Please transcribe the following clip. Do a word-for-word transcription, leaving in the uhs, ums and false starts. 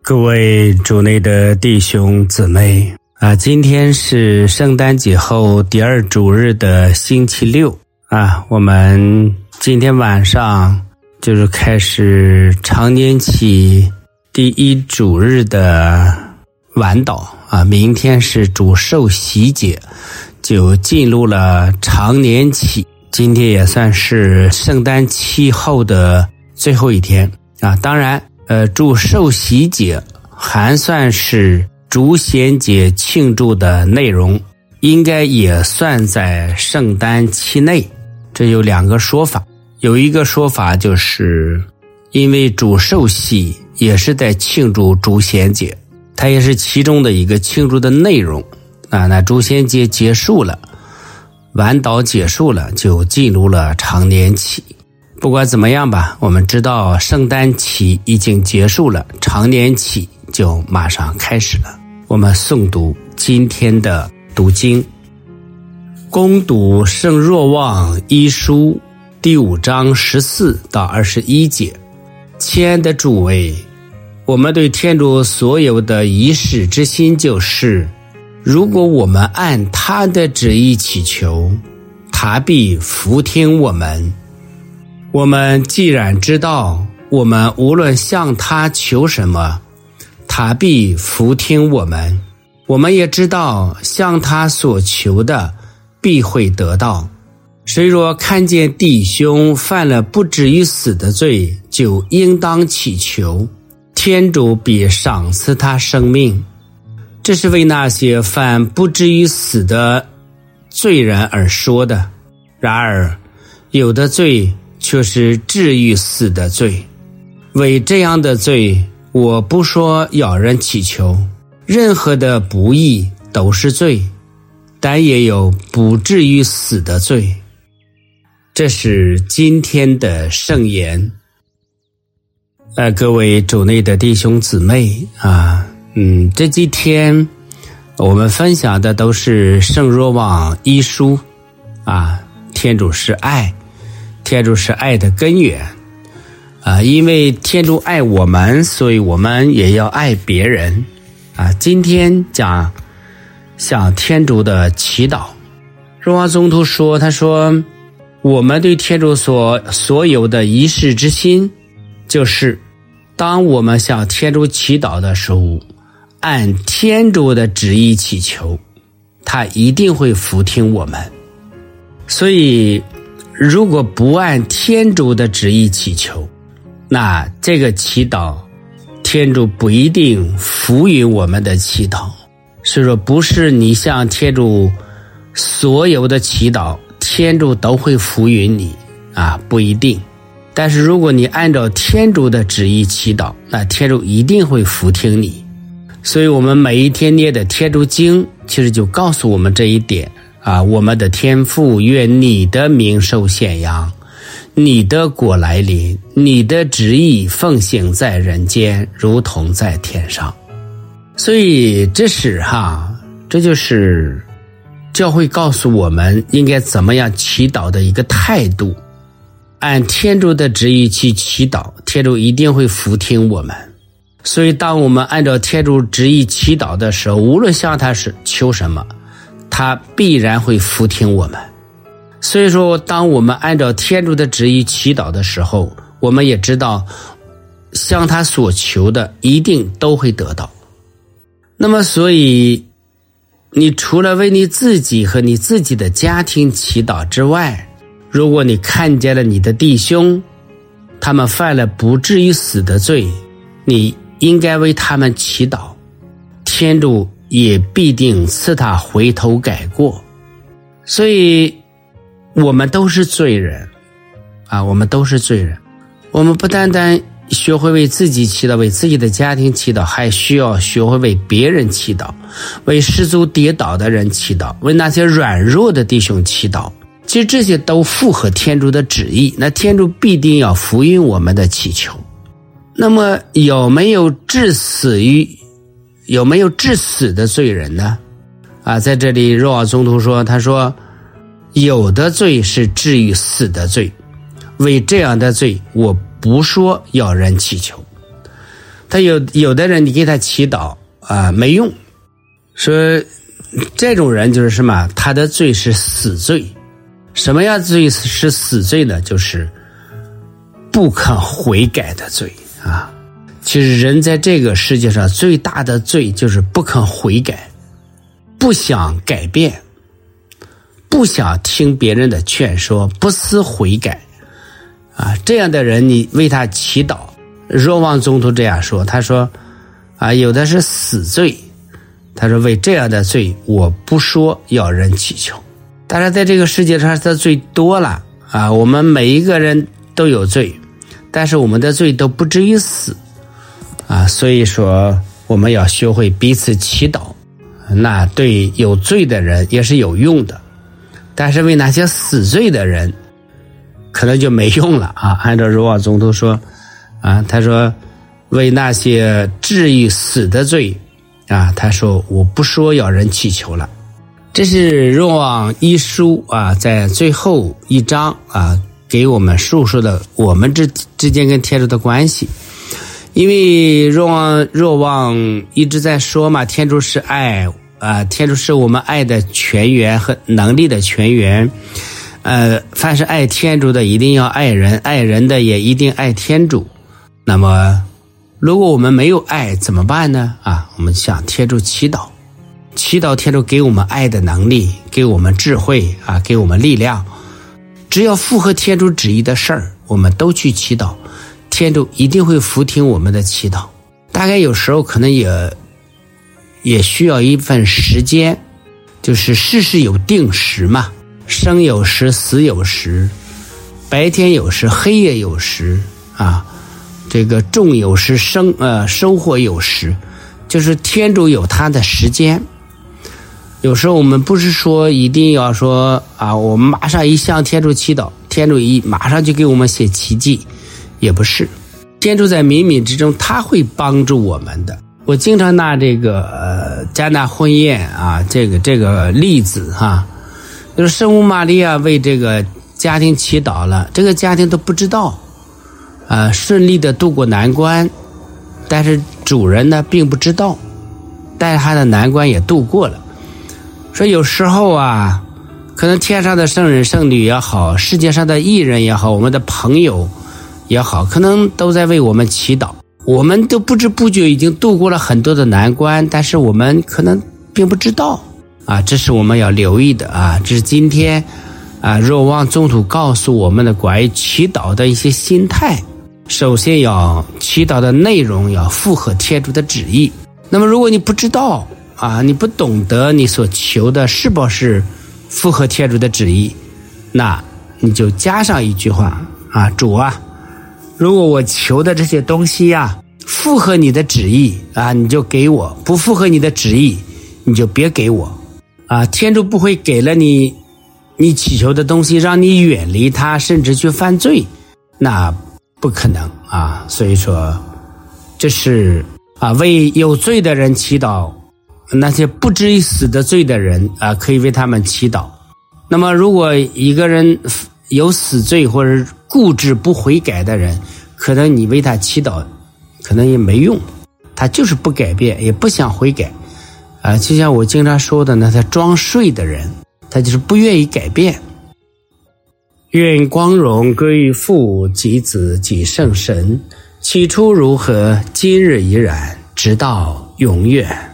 各位主内的弟兄姊妹啊，今天是圣诞节后第二主日的星期六啊，我们今天晚上就是开始常年期第一主日的晚祷啊，明天是主受洗节，就进入了常年期，今天也算是圣诞期后的最后一天啊。当然呃，主受洗节还算是主显节庆祝的内容，应该也算在圣诞期内。这有两个说法，有一个说法就是因为主受洗也是在庆祝主显节，它也是其中的一个庆祝的内容啊。那主显节结束了，晚祷结束了，就进入了常年期。不管怎么样吧，我们知道圣诞期已经结束了，常年期就马上开始了。我们诵读今天的读经，攻读圣若望一书第五章十四到二十一节。亲爱的诸位，我们对天主所有的一事之心就是，如果我们按他的旨意祈求，他必俯听我们。我们既然知道，我们无论向他求什么，他必俯听我们，我们也知道向他所求的必会得到。谁若看见弟兄犯了不至于死的罪，就应当祈求，天主必赏赐他生命。这是为那些犯不至于死的罪人而说的。然而有的罪却是至于死的罪，为这样的罪，我不说要人祈求，任何的不义都是罪，但也有不至于死的罪。这是今天的圣言。呃，各位主内的弟兄姊妹啊，嗯，这几天我们分享的都是圣若望一书啊，天主是爱，天主是爱的根源啊，因为天主爱我们，所以我们也要爱别人啊。今天讲向天主的祈祷。若望宗徒说，他说我们对天主所所有的一事之心，就是当我们向天主祈祷的时候，按天主的旨意祈求，他一定会俯听我们。所以如果不按天主的旨意祈求，那这个祈祷天主不一定俯允我们的祈祷。所以说不是你向天主所有的祈祷天主都会俯允你啊，不一定。但是如果你按照天主的旨意祈祷，那天主一定会俯听你。所以我们每一天念的天主经其实就告诉我们这一点啊，我们的天父，愿你的名受显扬，你的国来临，你的旨意奉行在人间，如同在天上。所以这是哈，这就是教会告诉我们应该怎么样祈祷的一个态度。按天主的旨意去祈祷，天主一定会俯听我们。所以当我们按照天主旨意祈祷的时候，无论向他是求什么，他必然会俯听我们。所以说当我们按照天主的旨意祈祷的时候，我们也知道向他所求的一定都会得到。那么所以你除了为你自己和你自己的家庭祈祷之外，如果你看见了你的弟兄他们犯了不至于死的罪，你应该为他们祈祷，天主也必定赐他回头改过。所以我们都是罪人啊，我们都是罪人。我们不单单学会为自己祈祷，为自己的家庭祈祷，还需要学会为别人祈祷，为失足跌倒的人祈祷，为那些软弱的弟兄祈祷。其实这些都符合天主的旨意，那天主必定要俯允我们的祈求。那么有没有致死于有没有致死的罪人呢？啊，在这里若望宗徒说，他说有的罪是至于死的罪，为这样的罪我不说要人祈求。 他有有的人你给他祈祷啊没用，说这种人就是什么？他的罪是死罪。什么样的罪是死罪呢？就是不肯悔改的罪啊。其实人在这个世界上最大的罪就是不肯悔改，不想改变，不想听别人的劝说，不思悔改啊。这样的人你为他祈祷，若望宗徒这样说，他说啊，有的是死罪，他说为这样的罪我不说要人祈求。当然在这个世界上的罪多了啊，我们每一个人都有罪，但是我们的罪都不至于死啊，所以说我们要学会彼此祈祷，那对有罪的人也是有用的，但是为那些死罪的人可能就没用了啊。按照若望宗徒说啊，他说为那些至于死的罪啊，他说我不说要人祈求了。这是若望一书啊，在最后一章啊，给我们述说的我们之之间跟天主的关系。因为若望若望一直在说嘛，天主是爱啊，天主是我们爱的泉源和能力的泉源。呃，凡是爱天主的一定要爱人，爱人的也一定爱天主。那么如果我们没有爱怎么办呢？啊，我们向天主祈祷，祈祷天主给我们爱的能力，给我们智慧啊，给我们力量。只要符合天主旨意的事儿，我们都去祈祷，天主一定会俯听我们的祈祷。大概有时候可能也也需要一份时间，就是事事有定时嘛，生有时，死有时，白天有时，黑夜有时啊，这个种有时，生呃收获有时，就是天主有他的时间。有时候我们不是说一定要说啊，我们马上一向天主祈祷，天主一马上就给我们写奇迹，也不是。天主在冥冥之中他会帮助我们的。我经常拿这个呃迦纳婚宴啊，这个这个例子哈、啊，就是圣母玛利亚为这个家庭祈祷了，这个家庭都不知道，呃顺利的度过难关，但是主人呢并不知道，但是他的难关也度过了。说有时候啊，可能天上的圣人圣女也好，世界上的艺人也好，我们的朋友也好，可能都在为我们祈祷，我们都不知不觉已经度过了很多的难关，但是我们可能并不知道啊，这是我们要留意的啊。这是今天啊若望宗徒告诉我们的关于祈祷的一些心态。首先要祈祷的内容要符合天主的旨意。那么如果你不知道啊，你不懂得你所求的是否是符合天主的旨意，那你就加上一句话啊，主啊，如果我求的这些东西啊符合你的旨意啊，你就给我；不符合你的旨意，你就别给我啊。天主不会给了你你祈求的东西，让你远离他，甚至去犯罪，那不可能啊。所以说，这是啊为有罪的人祈祷。那些不至于死的罪的人啊，可以为他们祈祷。那么如果一个人有死罪或者固执不悔改的人，可能你为他祈祷可能也没用，他就是不改变，也不想悔改啊。就像我经常说的呢，他装睡的人，他就是不愿意改变。愿光荣归于父及子及圣神，起初如何，今日已然，直到永远。